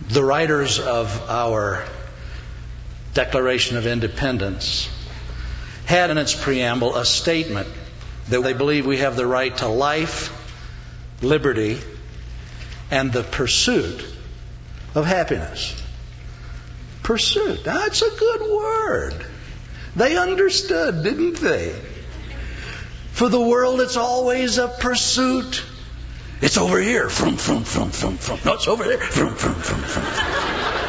The writers of our Declaration of Independence had in its preamble a statement that they believe we have the right to life, liberty, and the pursuit of happiness. Pursuit. That's a good word. They understood, didn't they? For the world, it's always a pursuit. It's over here. From. No, it's over there. From.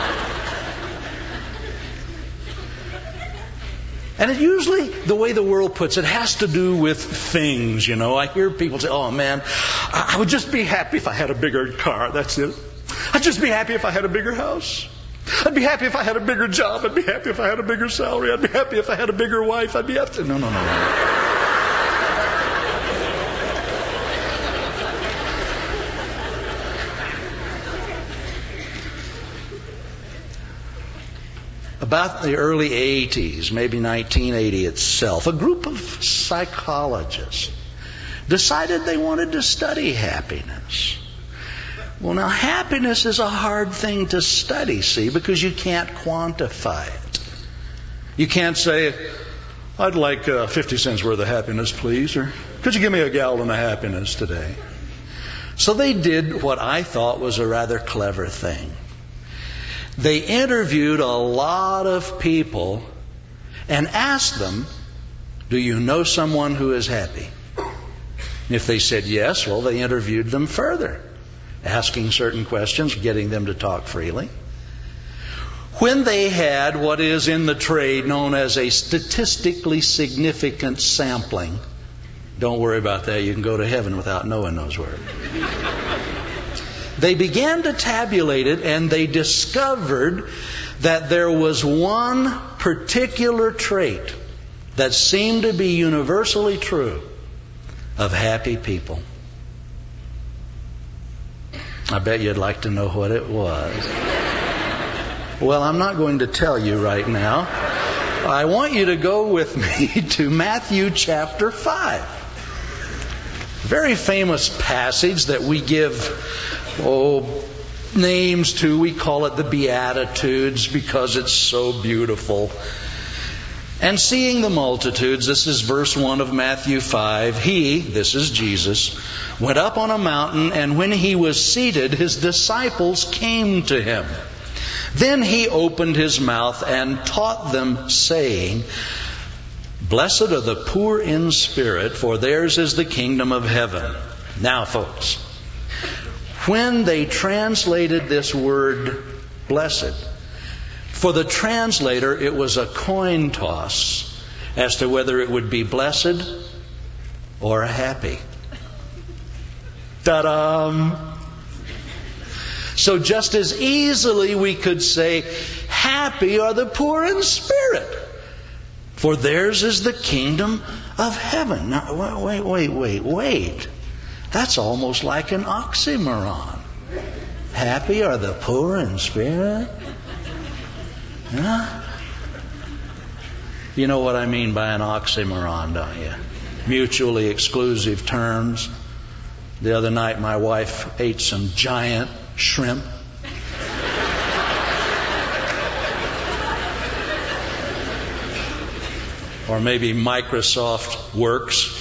And it usually, the way the world puts it, has to do with things, you know. I hear people say, oh man, I would just be happy if I had a bigger car. That's it. I'd just be happy if I had a bigger house. I'd be happy if I had a bigger job. I'd be happy if I had a bigger salary. I'd be happy if I had a bigger wife. I'd be happy. No. About the early 80s, maybe 1980 itself, a group of psychologists decided they wanted to study happiness. Well, now, happiness is a hard thing to study, see, because you can't quantify it. You can't say, I'd like 50 cents worth of happiness, please, or could you give me a gallon of happiness today? So they did what I thought was a rather clever thing. They interviewed a lot of people and asked them, do you know someone who is happy? If they said yes, well, they interviewed them further, asking certain questions, getting them to talk freely. When they had what is in the trade known as a statistically significant sampling, don't worry about that, you can go to heaven without knowing those words. They began to tabulate it, and they discovered that there was one particular trait that seemed to be universally true of happy people. I bet you'd like to know what it was. Well, I'm not going to tell you right now. I want you to go with me to Matthew chapter 5. Very famous passage that we give names to. We call it the Beatitudes because it's so beautiful. And seeing the multitudes, this is verse 1 of Matthew 5, he, this is Jesus, went up on a mountain, and when he was seated, his disciples came to him. Then he opened his mouth and taught them, saying, Blessed are the poor in spirit, for theirs is the kingdom of heaven. Now, folks, when they translated this word blessed, for the translator it was a coin toss as to whether it would be blessed or happy. Ta-da! So just as easily we could say, happy are the poor in spirit, for theirs is the kingdom of heaven. Now, wait. That's almost like an oxymoron. Happy are the poor in spirit? Huh? You know what I mean by an oxymoron, don't you? Mutually exclusive terms. The other night my wife ate some giant shrimp. Or maybe Microsoft Works.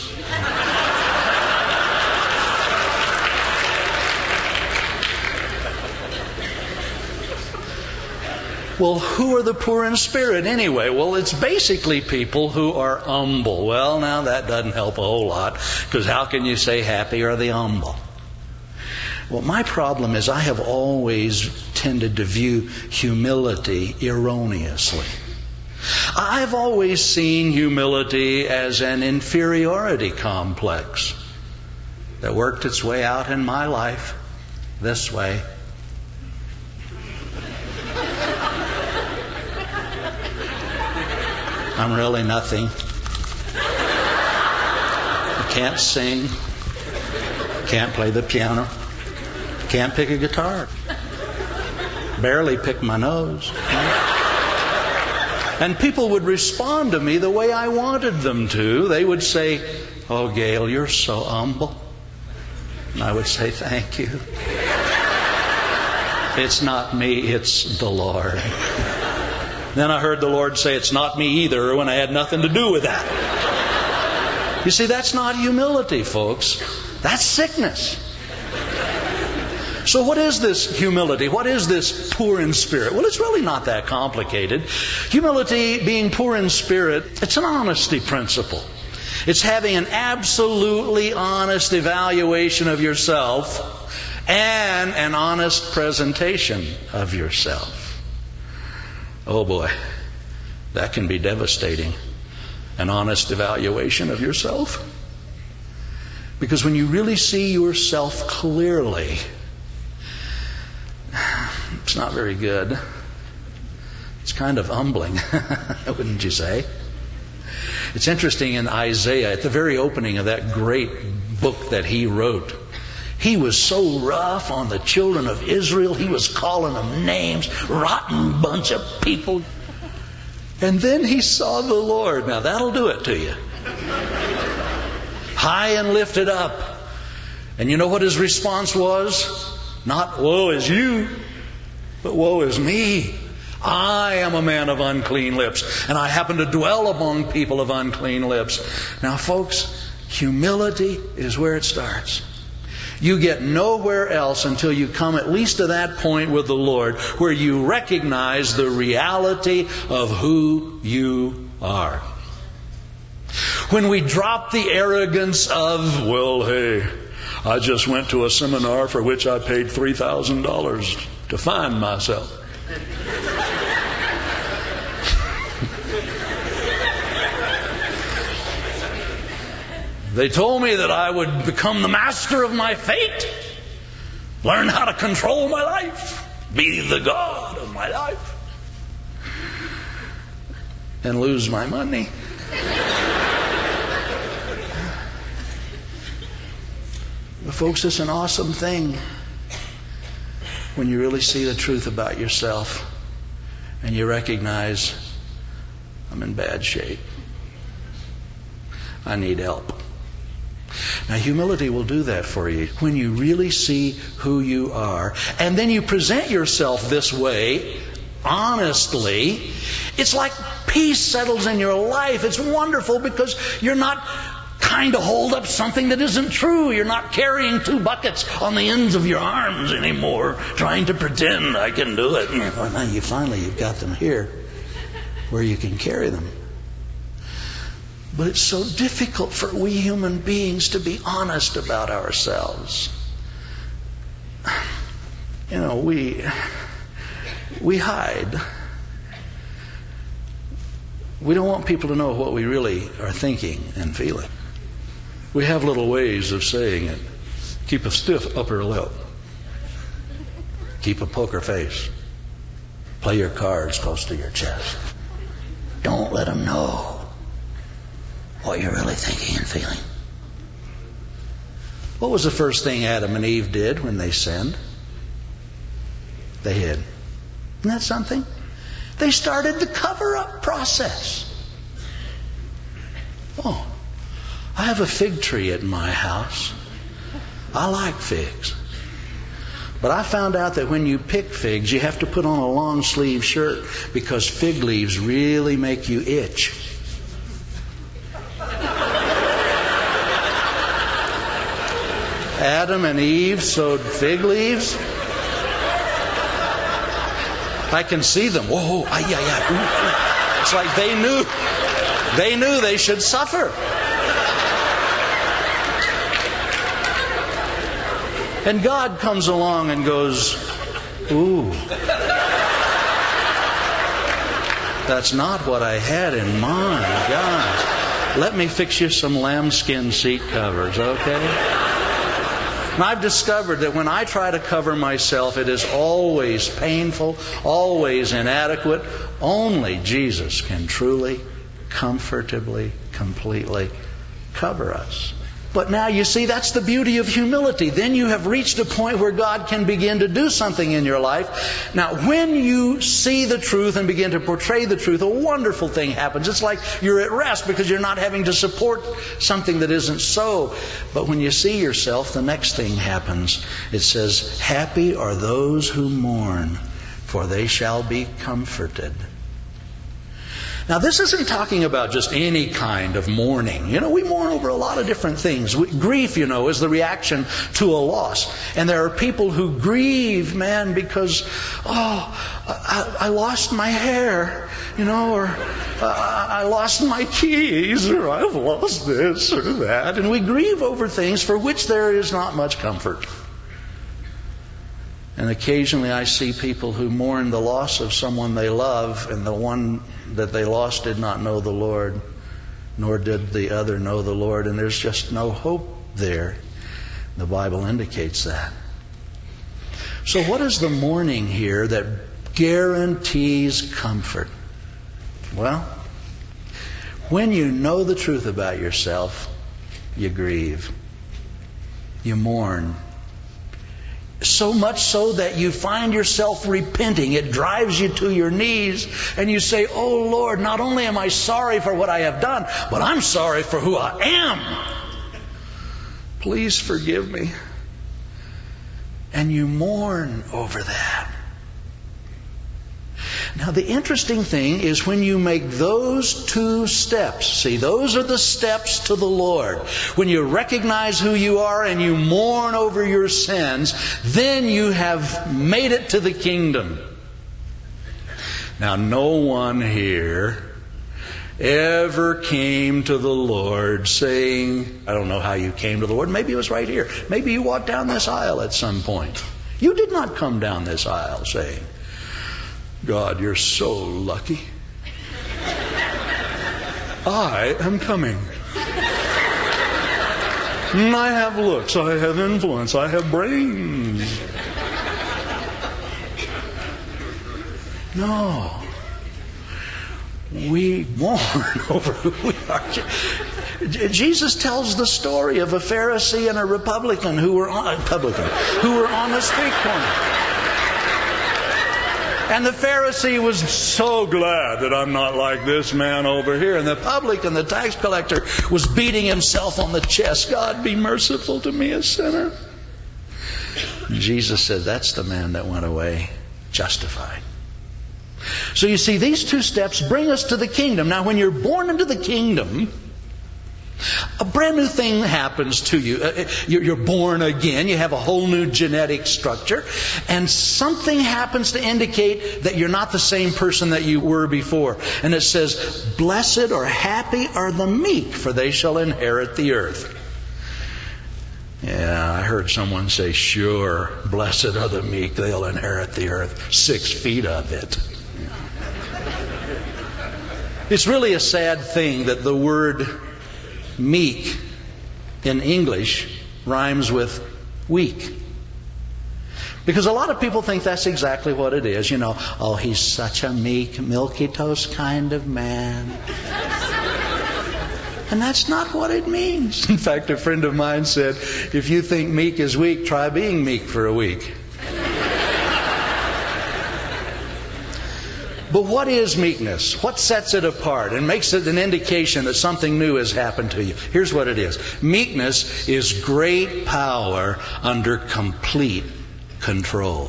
Well, who are the poor in spirit anyway? Well, it's basically people who are humble. Well, now that doesn't help a whole lot, because how can you say happy are the humble? Well, my problem is I have always tended to view humility erroneously. I've always seen humility as an inferiority complex that worked its way out in my life this way. I'm really nothing. I can't sing. Can't play the piano. Can't pick a guitar. Barely pick my nose. And people would respond to me the way I wanted them to. They would say, "Oh, Gail, you're so humble." And I would say, "Thank you." It's not me, it's the Lord. Then I heard the Lord say, it's not me either, when I had nothing to do with that. You see, that's not humility, folks. That's sickness. So what is this humility? What is this poor in spirit? Well, it's really not that complicated. Humility, being poor in spirit, it's an honesty principle. It's having an absolutely honest evaluation of yourself and an honest presentation of yourself. Oh boy, that can be devastating. An honest evaluation of yourself. Because when you really see yourself clearly, it's not very good. It's kind of humbling, wouldn't you say? It's interesting in Isaiah, at the very opening of that great book that he wrote, he was so rough on the children of Israel. He was calling them names, rotten bunch of people. And then he saw the Lord. Now that'll do it to you. High and lifted up. And you know what his response was? Not, woe is you, but woe is me. I am a man of unclean lips, and I happen to dwell among people of unclean lips. Now, folks, humility is where it starts. You get nowhere else until you come at least to that point with the Lord where you recognize the reality of who you are. When we drop the arrogance of, well, hey, I just went to a seminar for which I paid $3,000 to find myself. They told me that I would become the master of my fate, learn how to control my life, be the God of my life, and lose my money. But folks, it's an awesome thing when you really see the truth about yourself and you recognize, I'm in bad shape. I need help. Now, humility will do that for you when you really see who you are. And then you present yourself this way, honestly. It's like peace settles in your life. It's wonderful because you're not trying to hold up something that isn't true. You're not carrying 2 buckets on the ends of your arms anymore, trying to pretend I can do it. Well, now you've got them here where you can carry them. But it's so difficult for we human beings to be honest about ourselves. You know, we hide. We don't want people to know what we really are thinking and feeling. We have little ways of saying it. Keep a stiff upper lip. Keep a poker face. Play your cards close to your chest. Don't let them know what you're really thinking and feeling. What was the first thing Adam and Eve did when they sinned? They hid. Isn't that something? They started the cover-up process. Oh, I have a fig tree at my house. I like figs. But I found out that when you pick figs, you have to put on a long sleeve shirt because fig leaves really make you itch. Adam and Eve sowed fig leaves. I can see them. Whoa, yeah. It's like they knew they should suffer. And God comes along and goes, ooh, that's not what I had in mind. God, let me fix you some lambskin seat covers, okay? And I've discovered that when I try to cover myself, it is always painful, always inadequate. Only Jesus can truly, comfortably, completely cover us. But now you see, that's the beauty of humility. Then you have reached a point where God can begin to do something in your life. Now, when you see the truth and begin to portray the truth, a wonderful thing happens. It's like you're at rest because you're not having to support something that isn't so. But when you see yourself, the next thing happens. It says, happy are those who mourn, for they shall be comforted. Now, this isn't talking about just any kind of mourning. We mourn over a lot of different things. Grief, is the reaction to a loss. And there are people who grieve, because, I lost my hair, or I lost my keys, or I've lost this or that. And we grieve over things for which there is not much comfort. And occasionally I see people who mourn the loss of someone they love, and the one that they lost did not know the Lord, nor did the other know the Lord, and there's just no hope there. The Bible indicates that. So what is the mourning here that guarantees comfort? Well, when you know the truth about yourself, you grieve. You mourn. So much so that you find yourself repenting. It drives you to your knees and you say, oh Lord, not only am I sorry for what I have done, but I'm sorry for who I am. Please forgive me. And you mourn over that. Now, the interesting thing is when you make those two steps, see, those are the steps to the Lord. When you recognize who you are and you mourn over your sins, then you have made it to the kingdom. Now, no one here ever came to the Lord saying, I don't know how you came to the Lord. Maybe it was right here. Maybe you walked down this aisle at some point. You did not come down this aisle saying, God, you're so lucky. I am coming. I have looks, I have influence, I have brains. No. We mourn over who we are. Jesus tells the story of a Pharisee and a Republican who were on a street corner. And the Pharisee was so glad that I'm not like this man over here. And the publican, the tax collector, was beating himself on the chest. God, be merciful to me, a sinner. And Jesus said, that's the man that went away justified. So you see, these two steps bring us to the kingdom. Now, when you're born into the kingdom, a brand new thing happens to you. You're born again. You have a whole new genetic structure. And something happens to indicate that you're not the same person that you were before. And it says, blessed or happy are the meek, for they shall inherit the earth. Yeah, I heard someone say, sure, blessed are the meek, they'll inherit the earth. 6 feet of it. It's really a sad thing that the word meek in English rhymes with weak. Because a lot of people think that's exactly what it is. Oh, he's such a meek, milky toast kind of man. And that's not what it means. In fact, a friend of mine said, if you think meek is weak, try being meek for a week. But what is meekness? What sets it apart and makes it an indication that something new has happened to you? Here's what it is. Meekness is great power under complete control.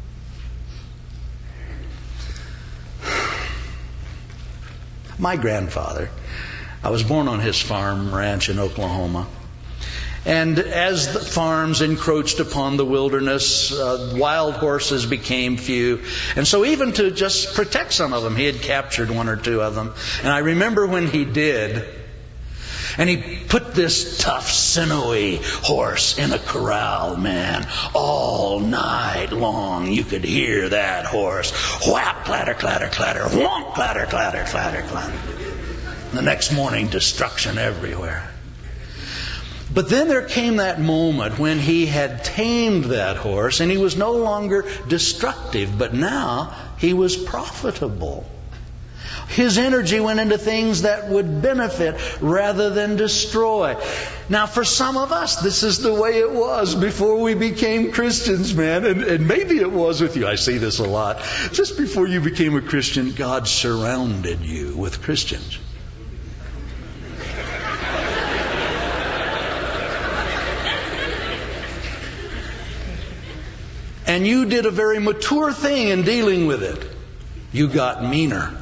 My grandfather, I was born on his farm ranch in Oklahoma. And as the farms encroached upon the wilderness, wild horses became few. And so even to just protect some of them, he had captured 1 or 2 of them. And I remember when he did, and he put this tough, sinewy horse in a corral, man, all night long. You could hear that horse. Whap, clatter, clatter, clatter. Whomp, clatter, clatter, clatter, clatter. The next morning, destruction everywhere. But then there came that moment when he had tamed that horse and he was no longer destructive, but now he was profitable. His energy went into things that would benefit rather than destroy. Now, for some of us, this is the way it was before we became Christians, man. And maybe it was with you. I see this a lot. Just before you became a Christian, God surrounded you with Christians. And you did a very mature thing in dealing with it. You got meaner.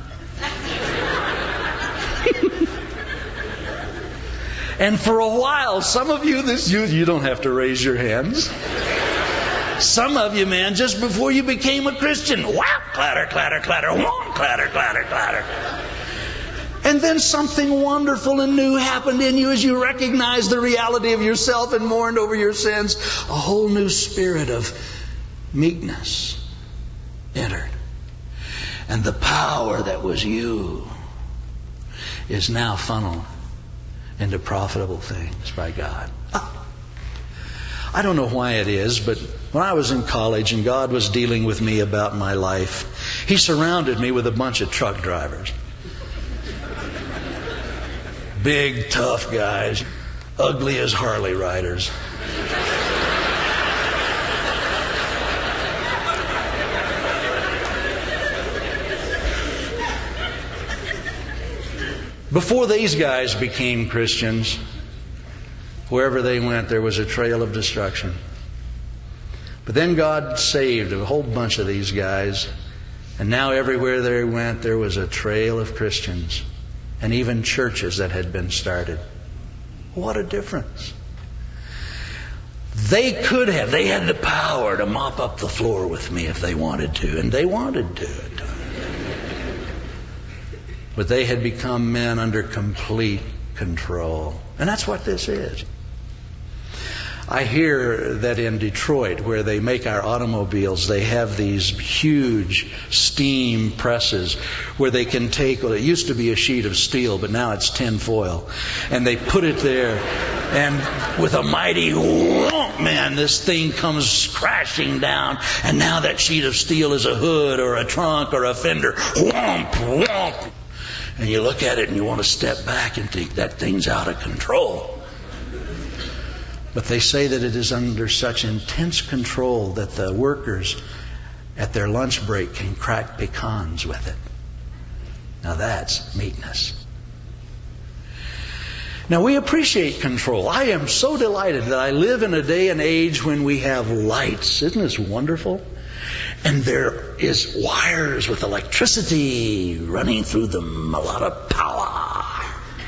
And for a while, some of you, you don't have to raise your hands. Some of you, man, just before you became a Christian, whap, clatter, clatter, clatter, whomp, clatter, clatter, clatter. And then something wonderful and new happened in you as you recognized the reality of yourself and mourned over your sins. A whole new spirit of meekness entered. And the power that was you is now funneled into profitable things by God. I don't know why it is, but when I was in college and God was dealing with me about my life, He surrounded me with a bunch of truck drivers. Big, tough guys, ugly as Harley riders. Before these guys became Christians, wherever they went, there was a trail of destruction. But then God saved a whole bunch of these guys, and now everywhere they went, there was a trail of Christians, and even churches that had been started. What a difference. They had the power to mop up the floor with me if they wanted to, and they wanted to. But they had become men under complete control. And that's what this is. I hear that in Detroit, where they make our automobiles, they have these huge steam presses where they can take, well, it used to be a sheet of steel, but now it's tin foil. And they put it there, and with a mighty whomp, man, this thing comes crashing down. And now that sheet of steel is a hood or a trunk or a fender. Whomp, whomp. And you look at it and you want to step back and think that thing's out of control. But they say that it is under such intense control that the workers at their lunch break can crack pecans with it. Now that's meekness. Now we appreciate control. I am so delighted that I live in a day and age when we have lights. Isn't this wonderful? And there is wires with electricity running through them, a lot of power.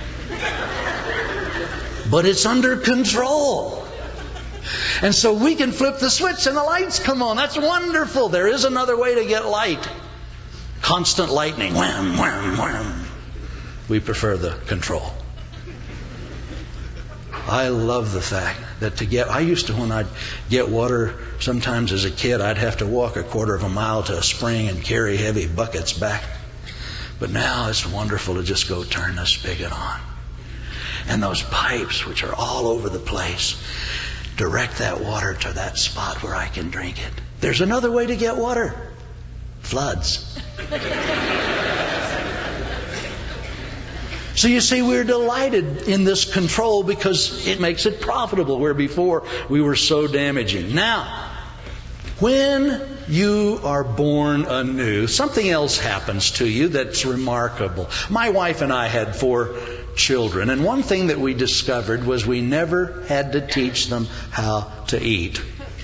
But it's under control. And so we can flip the switch and the lights come on. That's wonderful. There is another way to get light. Constant lightning. Wham, wham, wham. We prefer the control. I love the fact that I used to, when I'd get water, sometimes as a kid, I'd have to walk a quarter of a mile to a spring and carry heavy buckets back. But now it's wonderful to just go turn the spigot on. And those pipes, which are all over the place, direct that water to that spot where I can drink it. There's another way to get water. Floods. So you see, we're delighted in this control because it makes it profitable, where before we were so damaging. Now, when you are born anew, something else happens to you that's remarkable. My wife and I had 4 children, and one thing that we discovered was we never had to teach them how to eat.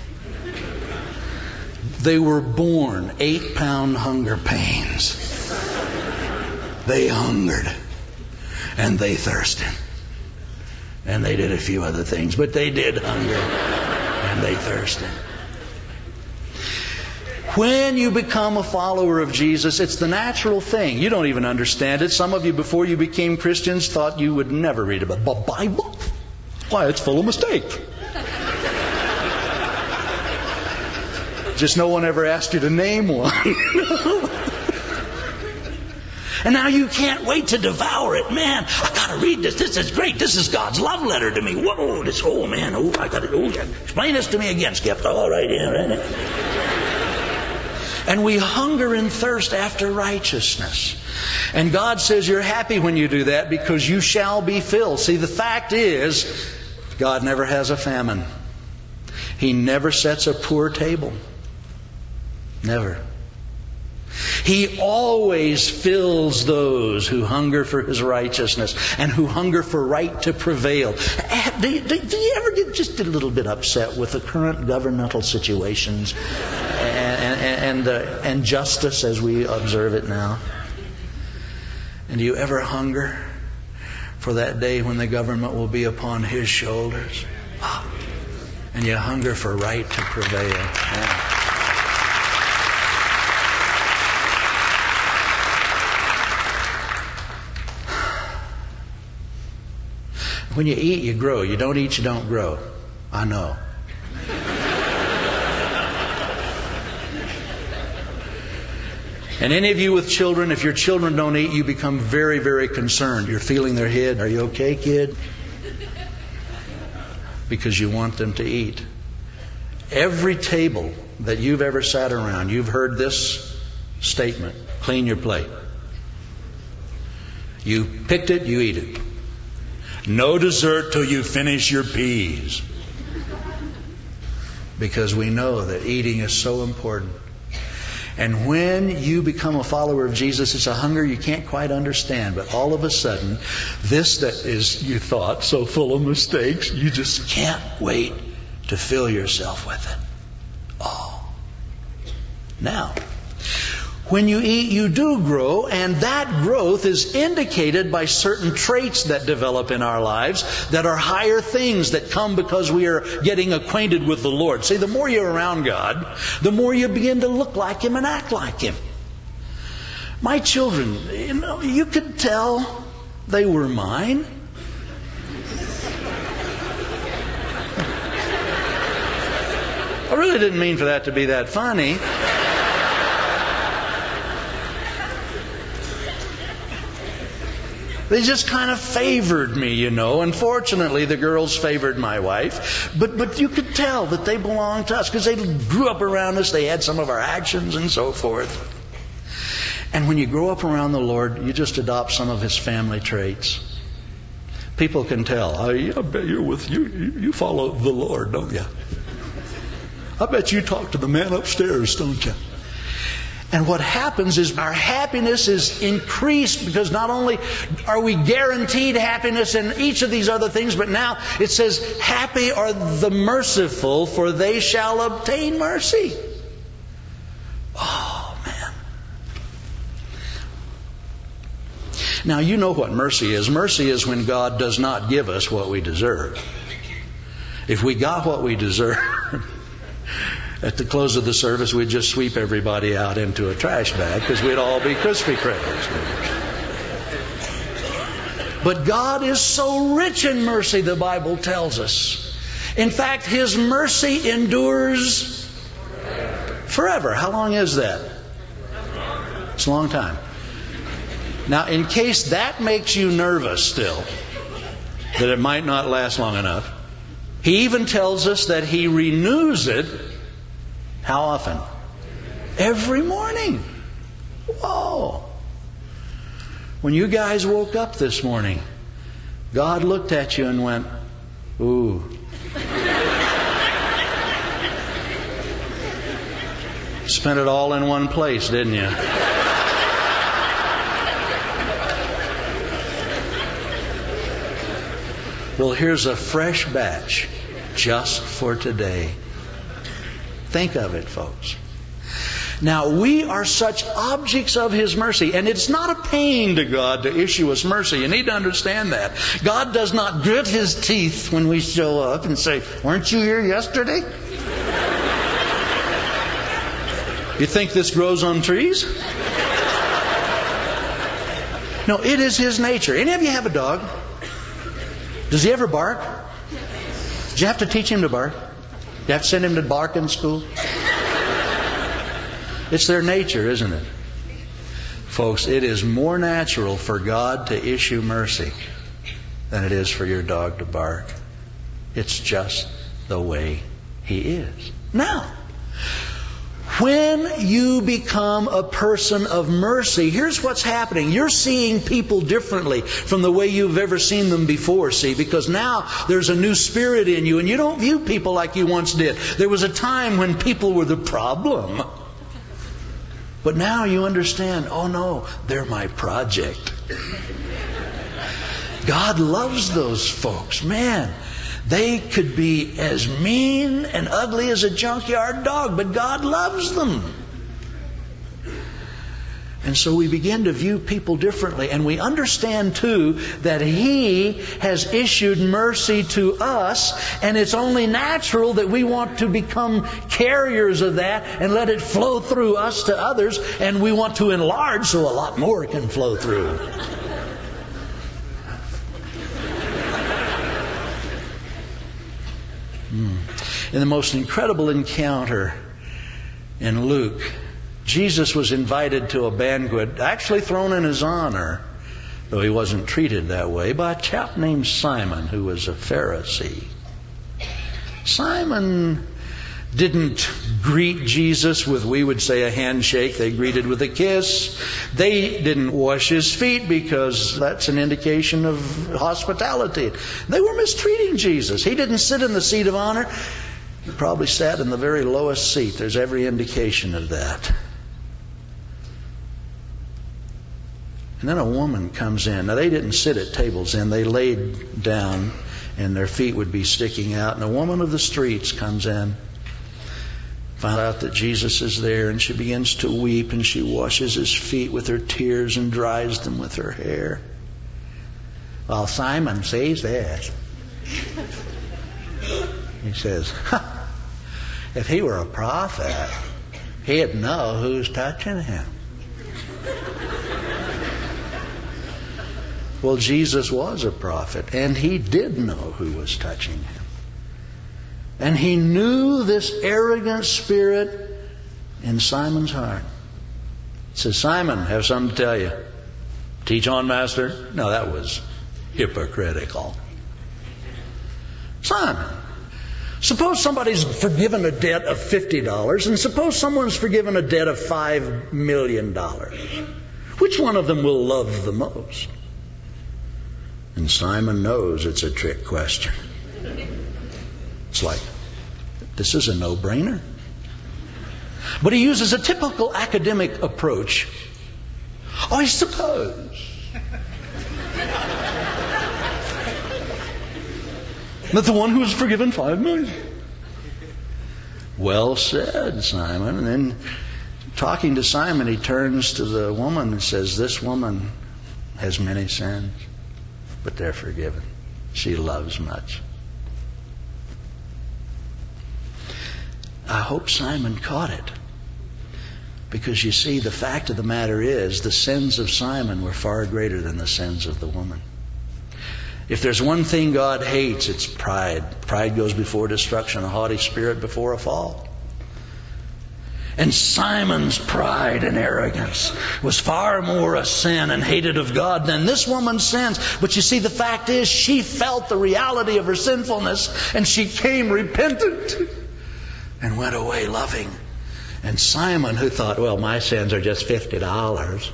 They were born 8-pound hunger pains. They hungered. And they thirsted. And they did a few other things, but they did hunger. And they thirsted. When you become a follower of Jesus, it's the natural thing. You don't even understand it. Some of you, before you became Christians, thought you would never read about the Bible. Why, it's full of mistakes. Just no one ever asked you to name one. And now you can't wait to devour it. Man, I got to read this. This is great. This is God's love letter to me. Whoa, this, oh man, I got to, yeah. Explain this to me again, Skip. All right, yeah, right. And we hunger and thirst after righteousness. And God says you're happy when you do that because you shall be filled. See, the fact is, God never has a famine. He never sets a poor table. Never. He always fills those who hunger for His righteousness and who hunger for right to prevail. Do you ever get just a little bit upset with the current governmental situations and justice as we observe it now? And do you ever hunger for that day when the government will be upon His shoulders? And you hunger for right to prevail. Yeah. When you eat, you grow. You don't eat, you don't grow. I know. And any of you with children, if your children don't eat, you become very, very concerned. You're feeling their head. Are you okay, kid? Because you want them to eat. Every table that you've ever sat around, you've heard this statement: clean your plate. You picked it, you eat it. No dessert till you finish your peas. Because we know that eating is so important. And when you become a follower of Jesus, it's a hunger you can't quite understand. But all of a sudden, this that is, you thought, so full of mistakes, you just can't wait to fill yourself with it. Oh. Now, when you eat, you do grow, and that growth is indicated by certain traits that develop in our lives that are higher things that come because we are getting acquainted with the Lord. See, the more you're around God, the more you begin to look like Him and act like Him. My children, you could tell they were mine. I really didn't mean for that to be that funny. They just kind of favored me, Unfortunately, the girls favored my wife. But you could tell that they belonged to us because they grew up around us. They had some of our actions and so forth. And when you grow up around the Lord, you just adopt some of His family traits. People can tell. I bet you follow the Lord, don't you? I bet you talk to the man upstairs, don't you? And what happens is our happiness is increased because not only are we guaranteed happiness in each of these other things, but now it says, happy are the merciful, for they shall obtain mercy. Oh, man. Now, you know what mercy is. Mercy is when God does not give us what we deserve. If we got what we deserve, at the close of the service, we'd just sweep everybody out into a trash bag because we'd all be Krispy Kremes. But God is so rich in mercy, the Bible tells us. In fact, His mercy endures forever. How long is that? It's a long time. Now, in case that makes you nervous still, that it might not last long enough, He even tells us that He renews it. How often? Every morning. Whoa. When you guys woke up this morning, God looked at you and went, ooh. Spent it all in one place, didn't you? Well, here's a fresh batch just for today. Think of it, folks. Now, we are such objects of His mercy, and it's not a pain to God to issue us mercy. You need to understand that. God does not grit His teeth when we show up and say, weren't you here yesterday? You think this grows on trees? No, it is His nature. Any of you have a dog? Does he ever bark? Did you have to teach him to bark? You have to send him to bark in school? It's their nature, isn't it? Folks, it is more natural for God to issue mercy than it is for your dog to bark. It's just the way He is. Now, When you become a person of mercy, here's what's happening. You're seeing people differently from the way you've ever seen them before, see? Because now there's a new spirit in you, and you don't view people like you once did. There was a time when people were the problem. But now you understand, oh no, they're my project. God loves those folks. Man, they could be as mean and ugly as a junkyard dog, but God loves them. And so we begin to view people differently. And we understand, too, that He has issued mercy to us. And it's only natural that we want to become carriers of that and let it flow through us to others. And we want to enlarge so a lot more can flow through. In the most incredible encounter in Luke, Jesus was invited to a banquet, actually thrown in His honor, though He wasn't treated that way, by a chap named Simon, who was a Pharisee. Simon didn't greet Jesus with, we would say, a handshake. They greeted with a kiss. They didn't wash His feet because that's an indication of hospitality. They were mistreating Jesus. He didn't sit in the seat of honor. He probably sat in the very lowest seat. There's every indication of that. And then a woman comes in. Now, they didn't sit at tables in. They laid down and their feet would be sticking out. And a woman of the streets comes in, found out that Jesus is there, and she begins to weep, and she washes His feet with her tears and dries them with her hair. Well, Simon sees this. He says, if he were a prophet, he'd know who's touching him. Well, Jesus was a prophet, and He did know who was touching Him. And He knew this arrogant spirit in Simon's heart. He says, Simon, I have something to tell you. Teach on, Master? No, that was hypocritical. Simon, suppose somebody's forgiven a debt of $50, and suppose someone's forgiven a debt of $5 million. Which one of them will love the most? And Simon knows it's a trick question. It's like, this is a no-brainer. But he uses a typical academic approach. I suppose that the one who was forgiven $5 million. Well said, Simon. And then, talking to Simon, he turns to the woman and says, this woman has many sins, but they're forgiven. She loves much. I hope Simon caught it. Because you see, the fact of the matter is, the sins of Simon were far greater than the sins of the woman. If there's one thing God hates, it's pride. Pride goes before destruction, a haughty spirit before a fall. And Simon's pride and arrogance was far more a sin and hated of God than this woman's sins. But you see, the fact is, she felt the reality of her sinfulness, and she came repentant and went away loving. And Simon, who thought, well, my sins are just $50,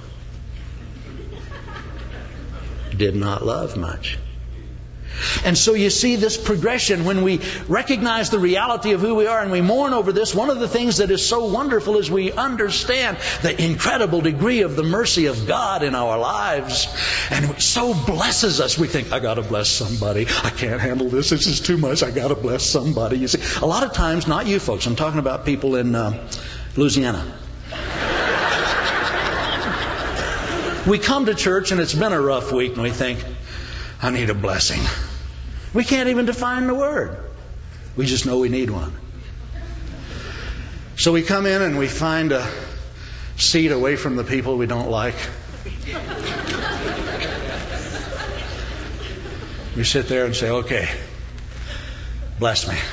did not love much. And so you see this progression when we recognize the reality of who we are and we mourn over this. One of the things that is so wonderful is we understand the incredible degree of the mercy of God in our lives. And it so blesses us. We think, I got to bless somebody. I can't handle this. This is too much. I got to bless somebody. You see, a lot of times, not you folks, I'm talking about people in Louisiana. We come to church and it's been a rough week and we think, I need a blessing. We can't even define the word. We just know we need one. So we come in and we find a seat away from the people we don't like. We sit there and say, okay, bless me.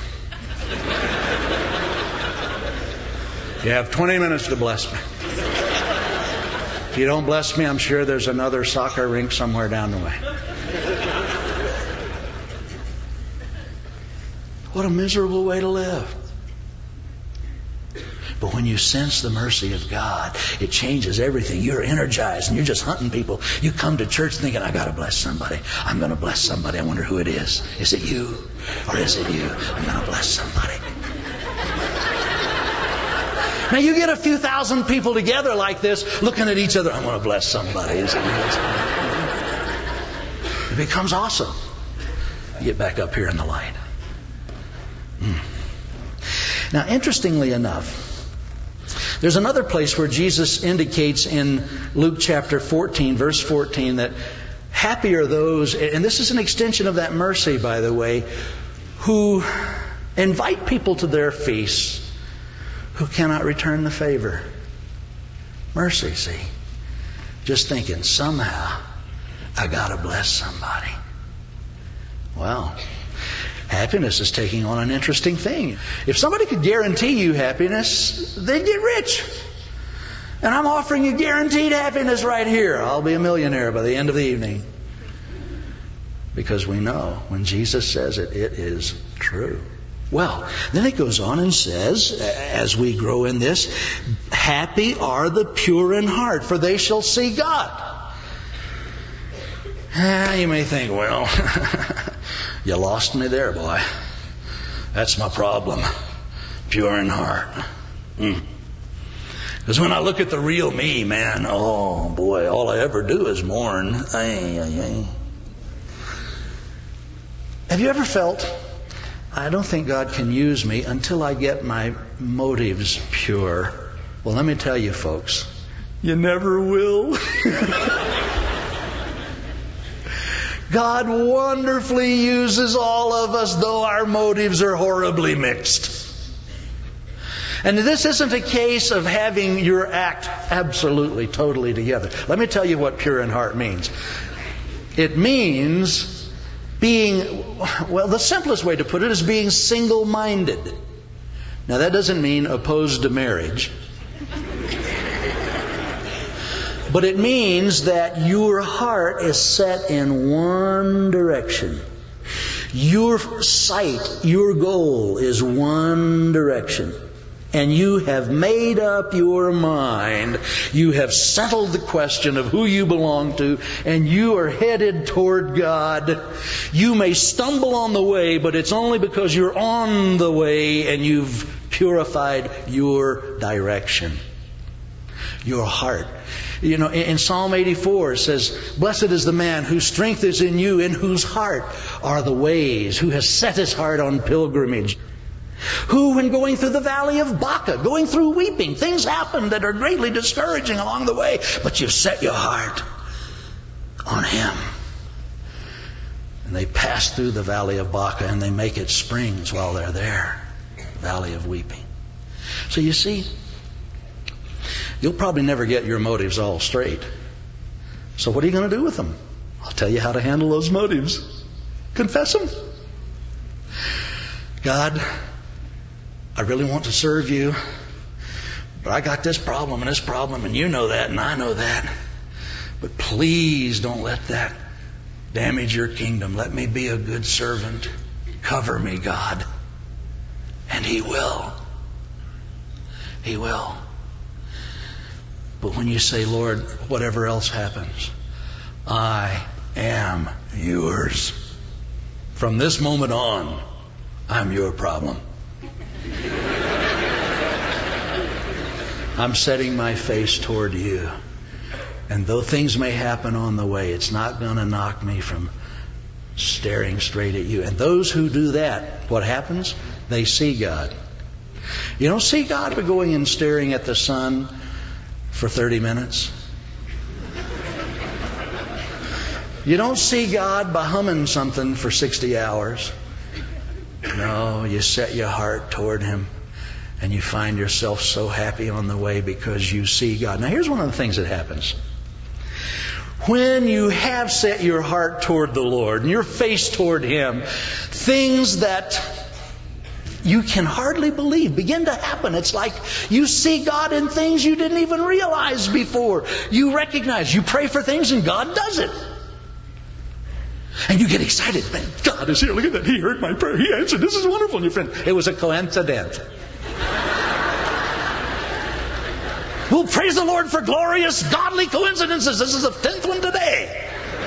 You have 20 minutes to bless me. If you don't bless me, I'm sure there's another soccer rink somewhere down the way. What a miserable way to live. But when you sense the mercy of God, it changes everything. You're energized and you're just hunting people. You come to church thinking, I got to bless somebody. I'm going to bless somebody. I wonder who it is. Is it you? Or is it you? I'm going to bless somebody. Now you get a few thousand people together like this, looking at each other. I want to bless somebody. It becomes awesome. You get back up here in the light. Now, interestingly enough, there's another place where Jesus indicates in Luke chapter 14, verse 14, that happy are those, and this is an extension of that mercy, by the way, who invite people to their feasts who cannot return the favor. Mercy, see. Just thinking, somehow, I got to bless somebody. Well, happiness is taking on an interesting thing. If somebody could guarantee you happiness, they'd get rich. And I'm offering you guaranteed happiness right here. I'll be a millionaire by the end of the evening. Because we know when Jesus says it, it is true. Well, then it goes on and says, as we grow in this, happy are the pure in heart, for they shall see God. You may think, well, you lost me there, boy. That's my problem. Pure in heart. Because when I look at the real me, man, oh boy, all I ever do is mourn. Have you ever felt, I don't think God can use me until I get my motives pure? Well, let me tell you, folks, you never will. God wonderfully uses all of us, though our motives are horribly mixed. And this isn't a case of having your act absolutely, totally together. Let me tell you what pure in heart means. It means being, well, the simplest way to put it is being single-minded. Now, that doesn't mean opposed to marriage. But it means that your heart is set in one direction. Your sight, your goal is one direction. And you have made up your mind. You have settled the question of who you belong to, and you are headed toward God. You may stumble on the way, but it's only because you're on the way and you've purified your direction. Your heart. You know, in Psalm 84 it says, blessed is the man whose strength is in you, in whose heart are the ways, who has set his heart on pilgrimage. Who, when going through the valley of Baca, going through weeping, things happen that are greatly discouraging along the way, but you've set your heart on Him. And they pass through the valley of Baca and they make it springs while they're there. Valley of weeping. So you see, you'll probably never get your motives all straight. So what are you going to do with them? I'll tell you how to handle those motives. Confess them. God, I really want to serve you, but I got this problem and you know that and I know that. But please don't let that damage your kingdom. Let me be a good servant. Cover me, God. And He will. He will. But when you say, Lord, whatever else happens, I am yours. From this moment on, I'm your problem. I'm setting my face toward you. And though things may happen on the way, it's not going to knock me from staring straight at you. And those who do that, what happens? They see God. You don't see God by going and staring at the sun for 30 minutes. You don't see God by humming something for 60 hours. No, you set your heart toward Him and you find yourself so happy on the way because you see God. Now here's one of the things that happens. When you have set your heart toward the Lord and your face toward Him, things that you can hardly believe begin to happen. It's like you see God in things you didn't even realize before. You recognize, you pray for things and God does it. And you get excited. Man, God is here. Look at that. He heard my prayer. He answered. This is wonderful. And your friend, it was a coincidence. Well, praise the Lord for glorious godly coincidences. This is the 10th one today.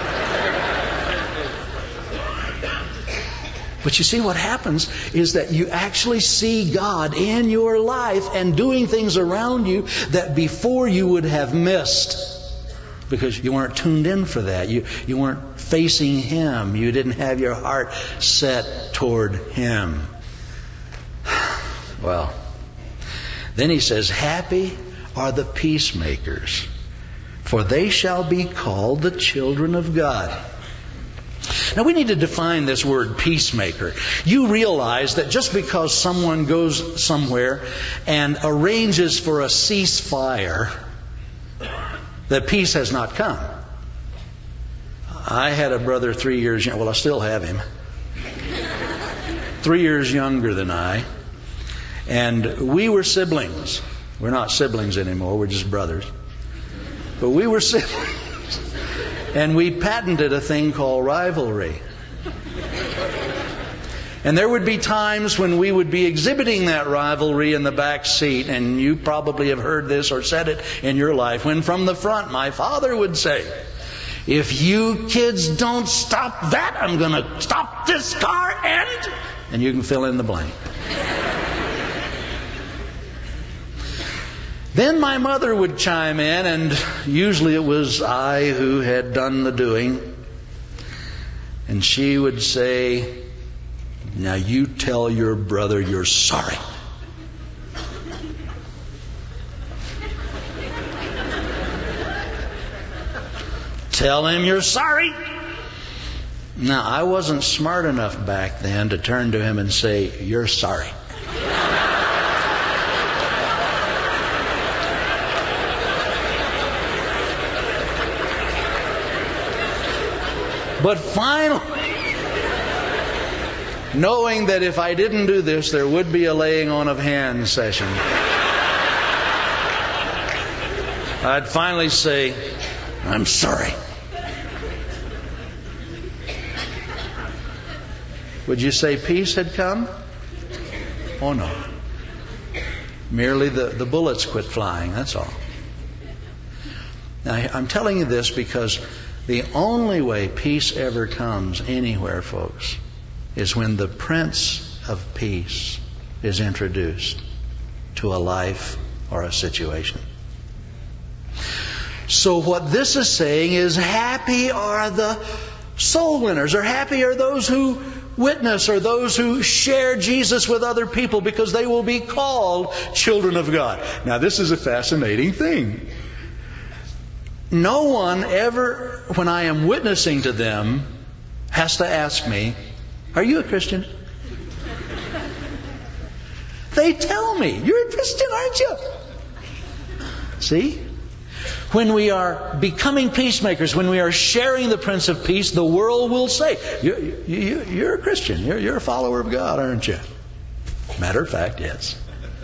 But you see, what happens is that you actually see God in your life and doing things around you that before you would have missed. Because you weren't tuned in for that. You weren't facing Him. You didn't have your heart set toward Him. Well, then he says, happy are the peacemakers, for they shall be called the children of God. Now we need to define this word peacemaker. You realize that just because someone goes somewhere and arranges for a ceasefire, that peace has not come. I had a brother 3 years young. Well, I still have him. 3 years younger than I. And we were siblings. We're not siblings anymore. We're just brothers. But we were siblings. And we patented a thing called rivalry. And there would be times when we would be exhibiting that rivalry in the back seat, and you probably have heard this or said it in your life, when from the front my father would say, if you kids don't stop that, I'm going to stop this car and you can fill in the blank. Then my mother would chime in, and usually it was I who had done the doing. And she would say, now you tell your brother you're sorry. Tell him you're sorry. Now, I wasn't smart enough back then to turn to him and say, you're sorry. But finally, knowing that if I didn't do this, there would be a laying on of hands session, I'd finally say, I'm sorry. Would you say peace had come? Oh no. Merely the bullets quit flying, that's all. Now, I'm telling you this because the only way peace ever comes anywhere, folks, is when the Prince of Peace is introduced to a life or a situation. So what this is saying is, happy are the soul winners, or happy are those who witness, or those who share Jesus with other people, because they will be called children of God. Now, this is a fascinating thing. No one ever, when I am witnessing to them, has to ask me, are you a Christian? They tell me, you're a Christian, aren't you? See? When we are becoming peacemakers, when we are sharing the Prince of Peace, the world will say, you're a Christian, you're a follower of God, aren't you? Matter of fact, yes.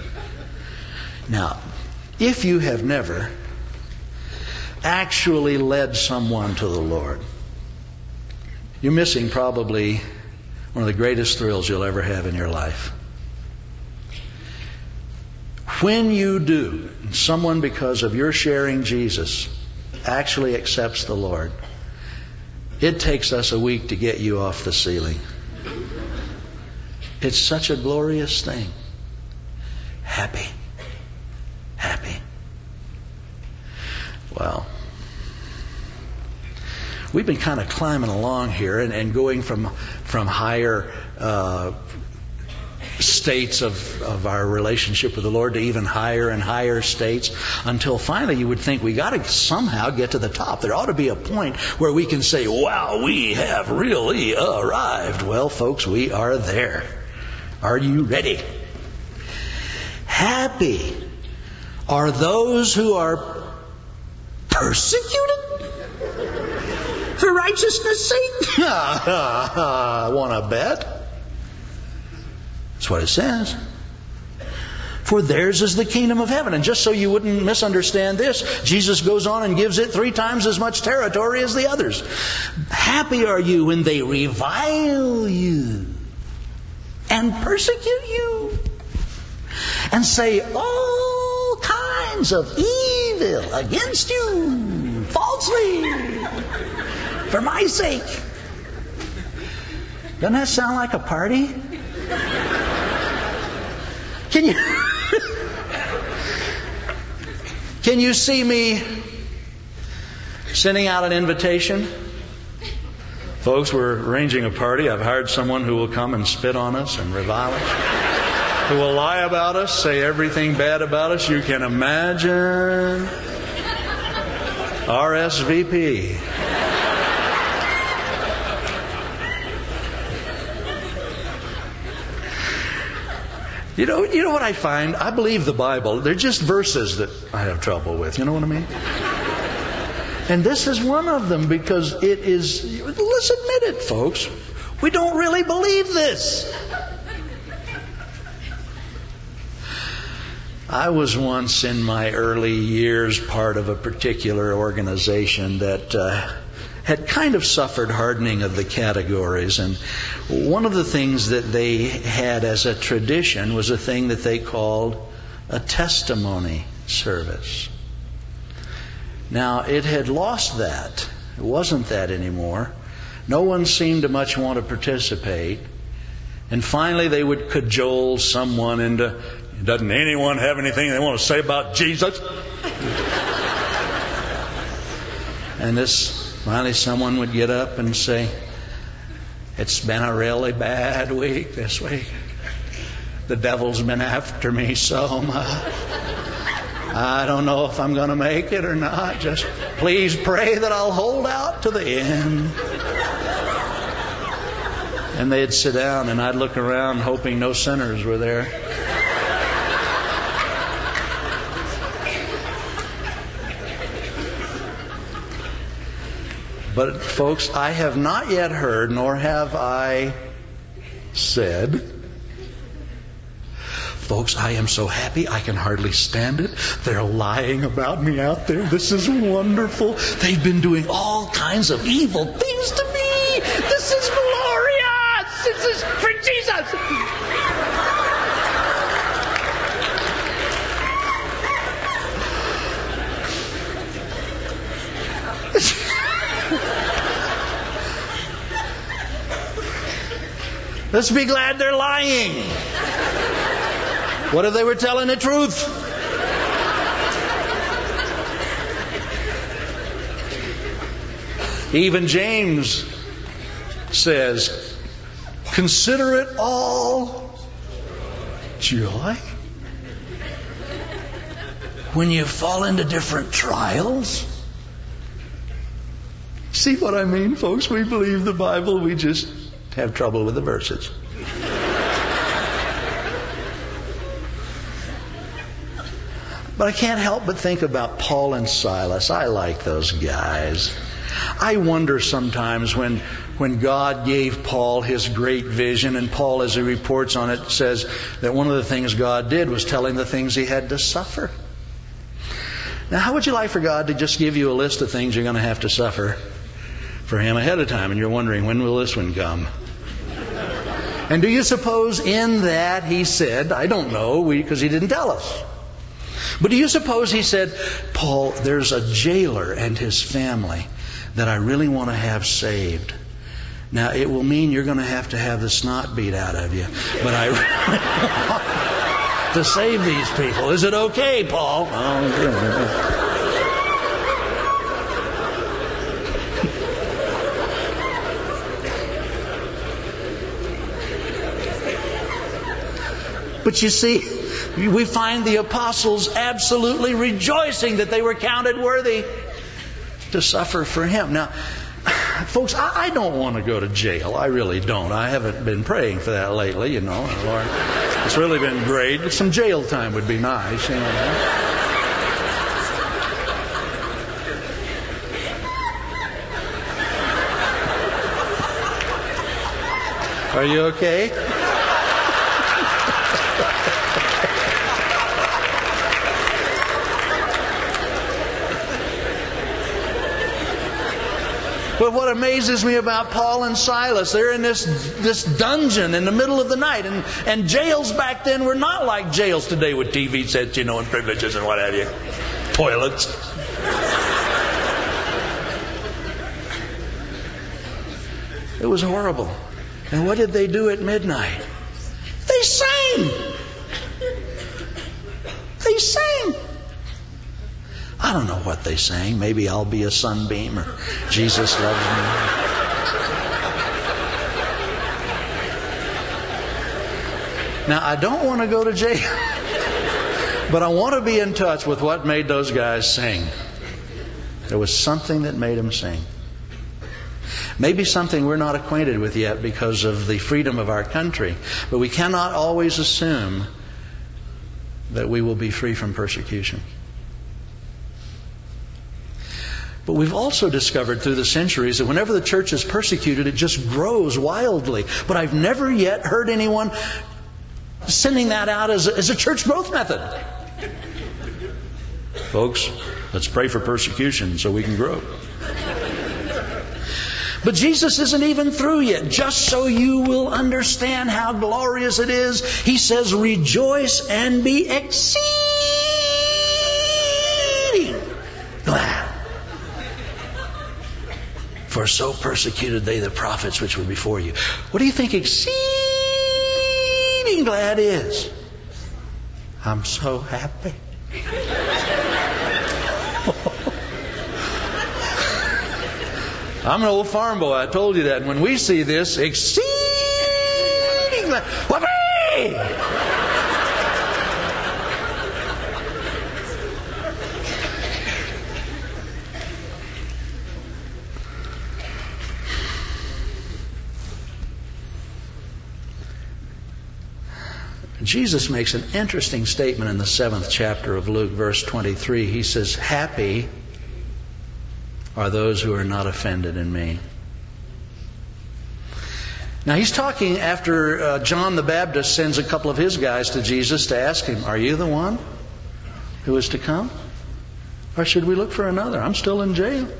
Now, if you have never actually led someone to the Lord, you're missing probably one of the greatest thrills you'll ever have in your life. When you do, someone, because of your sharing Jesus, actually accepts the Lord, it takes us a week to get you off the ceiling. It's such a glorious thing. Happy. Well, we've been kind of climbing along here and going from higher states of our relationship with the Lord to even higher and higher states, until finally you would think we got to somehow get to the top. There ought to be a point where we can say, wow, we have really arrived. Well, folks, we are there. Are you ready? Happy are those who are persecuted for righteousness' sake. Want to bet? That's what it says. For theirs is the kingdom of heaven. And just so you wouldn't misunderstand this, Jesus goes on and gives it 3 times as much territory as the others. Happy are you when they revile you and persecute you and say all kinds of evil evil against you falsely for my sake. Doesn't that sound like a party? Can you see me sending out an invitation? Folks, we're arranging a party. I've hired someone who will come and spit on us and revile us, who will lie about us, say everything bad about us you can imagine. RSVP. You know what I find? I believe the Bible. They're just verses that I have trouble with. You know what I mean? And this is one of them because it is, let's admit it, folks. We don't really believe this. I was once in my early years part of a particular organization that had kind of suffered hardening of the categories. And one of the things that they had as a tradition was a thing that they called a testimony service. Now, it had lost that. It wasn't that anymore. No one seemed to much want to participate. And finally, they would cajole someone into, doesn't anyone have anything they want to say about Jesus? And finally someone would get up and say, it's been a really bad week this week. The devil's been after me so much. I don't know if I'm going to make it or not. Just please pray that I'll hold out to the end. And they'd sit down and I'd look around hoping no sinners were there. But folks, I have not yet heard, nor have I said, folks, I am so happy I can hardly stand it. They're lying about me out there. This is wonderful. They've been doing all kinds of evil things to me. This is glorious. This is for Jesus. Let's be glad they're lying. What if they were telling the truth? Even James says, consider it all joy when you fall into different trials. See what I mean, folks? We believe the Bible, we just have trouble with the verses. But I can't help but think about Paul and Silas. I like those guys. I wonder sometimes when God gave Paul his great vision, and Paul, as he reports on it, says that one of the things God did was tell him the things he had to suffer. Now, how would you like for God to just give you a list of things you're going to have to suffer for Him ahead of time, and you're wondering, when will this one come? And do you suppose in that He said, I don't know, because He didn't tell us. But do you suppose He said, Paul, there's a jailer and his family that I really want to have saved. Now, it will mean you're going to have the snot beat out of you. But I really want to save these people. Is it okay, Paul? Oh, but you see, we find the apostles absolutely rejoicing that they were counted worthy to suffer for Him. Now, folks, I don't want to go to jail. I really don't. I haven't been praying for that lately, you know. Lord, it's really been great. Some jail time would be nice, you know. Are you okay? But what amazes me about Paul and Silas, they're in this dungeon in the middle of the night. And jails back then were not like jails today with TV sets, you know, and privileges and what have you. toilets. It was horrible. And what did they do at midnight? They sang. They sang. I don't know what they sang. Maybe I'll be a sunbeam or Jesus loves me. Now, I don't want to go to jail, but I want to be in touch with what made those guys sing. There was something that made them sing. Maybe something we're not acquainted with yet because of the freedom of our country. But we cannot always assume that we will be free from persecution. But we've also discovered through the centuries that whenever the church is persecuted, it just grows wildly. But I've never yet heard anyone sending that out as a church growth method. Folks, let's pray for persecution so we can grow. But Jesus isn't even through yet. Just so you will understand how glorious it is, He says, rejoice and be exceeding glad. For so persecuted they the prophets which were before you. What do you think exceeding glad is? I'm so happy. I'm an old farm boy. I told you that. And when we see this, exceeding glad. Whoopee! Jesus makes an interesting statement in the 7th chapter of Luke, verse 23. He says, happy are those who are not offended in me. Now he's talking after John the Baptist sends a couple of his guys to Jesus to ask him, are you the one who is to come? Or should we look for another? I'm still in jail.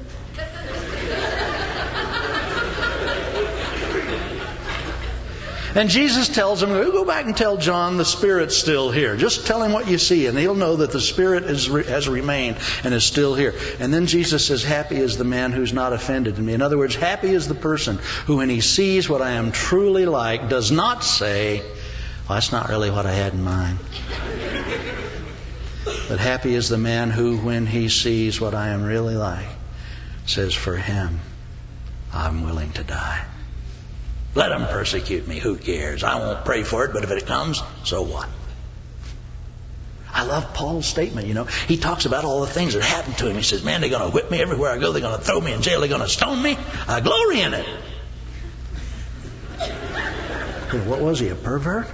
And Jesus tells him, go back and tell John the Spirit's still here. Just tell him what you see, and he'll know that the Spirit has remained and is still here. And then Jesus says, happy is the man who's not offended in me. In other words, happy is the person who, when he sees what I am truly like, does not say, well, that's not really what I had in mind. But happy is the man who, when he sees what I am really like, says, for him, I'm willing to die. Let them persecute me. Who cares? I won't pray for it, but if it comes, so what? I love Paul's statement, He talks about all the things that happened to him. He says, man, they're going to whip me everywhere I go. They're going to throw me in jail. They're going to stone me. I glory in it. What was he, a pervert?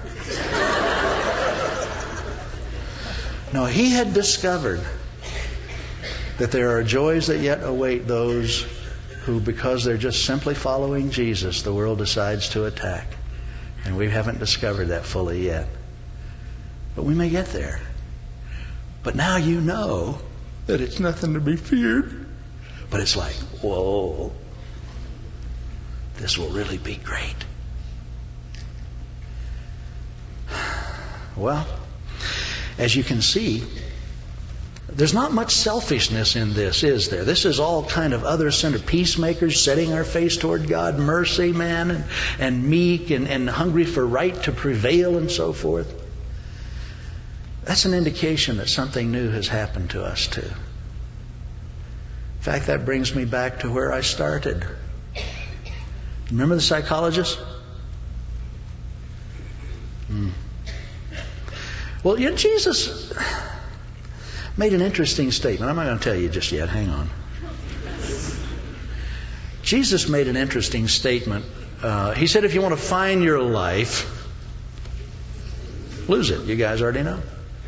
No, he had discovered that there are joys that yet await those who, because they're just simply following Jesus, the world decides to attack. And we haven't discovered that fully yet. But we may get there. But now you know that it's nothing to be feared. But it's like, whoa, this will really be great. Well, as you can see, there's not much selfishness in this, is there? This is all kind of other-centered. Peacemakers, setting our face toward God, mercy, man, and meek, and hungry for right to prevail, and so forth. That's an indication that something new has happened to us, too. In fact, that brings me back to where I started. Remember the psychologist? Well, Jesus made an interesting statement. I'm not going to tell you just yet. Hang on. Jesus made an interesting statement. He said, if you want to find your life, lose it. You guys already know.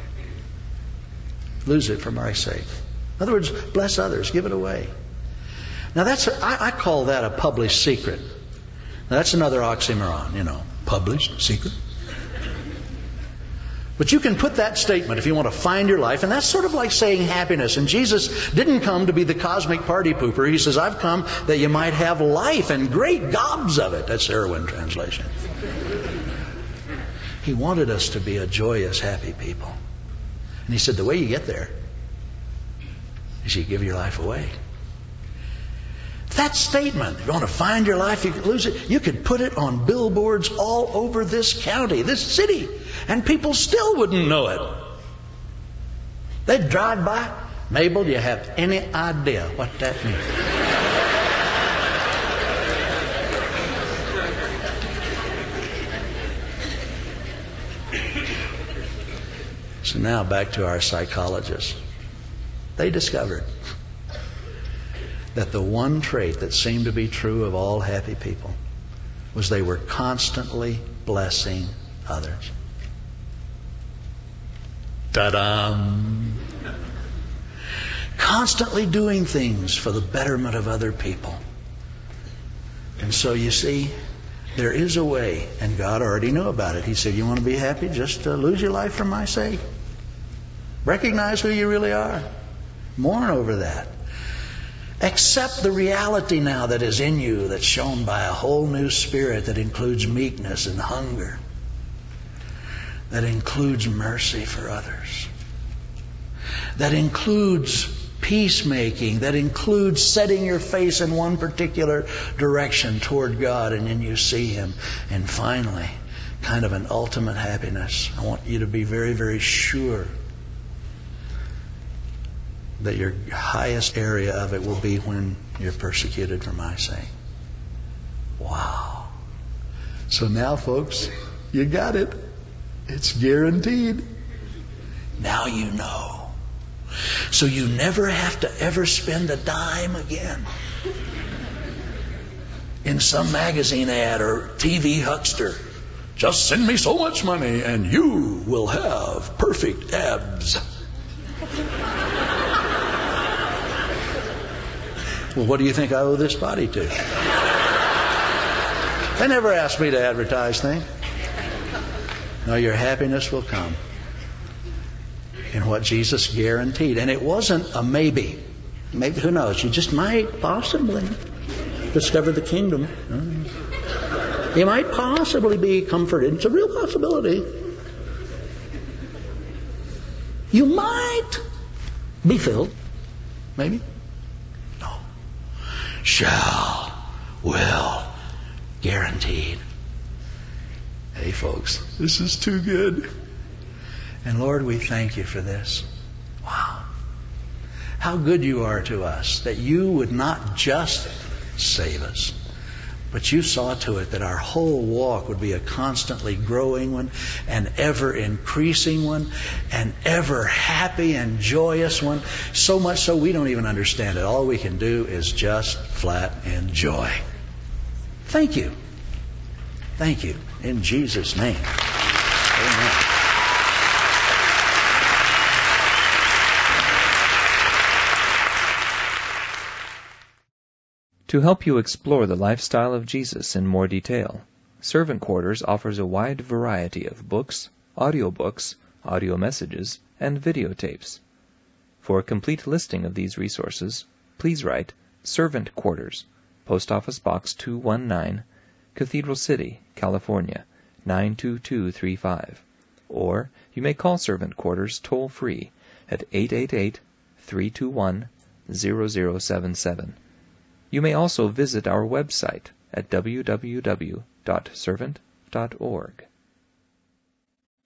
Lose it for my sake. In other words, bless others. Give it away. Now, I call that a published secret. Now, that's another oxymoron, published secret. But you can put that statement if you want to find your life, and that's sort of like saying happiness. And Jesus didn't come to be the cosmic party pooper. He says, I've come that you might have life and great gobs of it. That's Irwin translation. He wanted us to be a joyous, happy people. And he said, the way you get there is you give your life away. That statement, if you want to find your life, you could lose it. You could put it on billboards all over this county, this city, and people still wouldn't know it. They'd drive by. Mabel, do you have any idea what that means? So now back to our psychologists. They discovered that the one trait that seemed to be true of all happy people was they were constantly blessing others. Ta-da! Constantly doing things for the betterment of other people. And so you see, there is a way, and God already knew about it. He said, you want to be happy? Just lose your life for my sake. Recognize who you really are. Mourn over that. Accept the reality now that is in you, that's shown by a whole new spirit that includes meekness and hunger, that includes mercy for others, that includes peacemaking, that includes setting your face in one particular direction toward God, and then you see Him. And finally, kind of an ultimate happiness. I want you to be very, very sure that your highest area of it will be when you're persecuted for my sake. Wow. So now, folks, you got it. It's guaranteed. Now you know. So you never have to ever spend a dime again in some magazine ad or TV huckster. Just send me so much money and you will have perfect abs. Well, what do you think I owe this body to? They never asked me to advertise things. No, your happiness will come in what Jesus guaranteed. And it wasn't a maybe. Maybe, who knows? You just might possibly discover the kingdom. You might possibly be comforted. It's a real possibility. You might be filled. Maybe. No. Shall, will, guaranteed. Hey, folks, this is too good. And Lord, we thank you for this. Wow. How good you are to us, that you would not just save us, but you saw to it that our whole walk would be a constantly growing one, an ever increasing one, an ever happy and joyous one. So much so we don't even understand it. All we can do is just flat enjoy. Thank you. Thank you. In Jesus' name. Amen. To help you explore the lifestyle of Jesus in more detail, Servant Quarters offers a wide variety of books, audiobooks, audio messages, and videotapes. For a complete listing of these resources, please write Servant Quarters, Post Office Box 219, Cathedral City, California, 92235. Or you may call Servant Quarters toll-free at 888-321-0077. You may also visit our website at www.servant.org.